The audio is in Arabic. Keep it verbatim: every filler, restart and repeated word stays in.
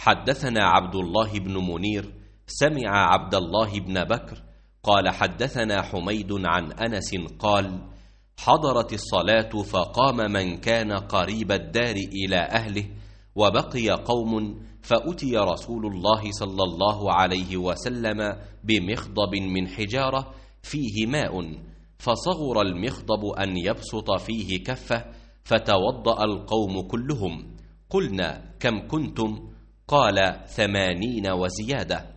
حدثنا عبد الله بن منير سمع عبد الله بن بكر قال حدثنا حميد عن أنس قال حضرت الصلاة فقام من كان قريب الدار إلى أهله وبقي قوم فأتي رسول الله صلى الله عليه وسلم بمخضب من حجارة فيه ماء فصغر المخضب أن يبسط فيه كفه فتوضأ القوم كلهم. قلنا كم كنتم؟ قال ثمانين وزيادة.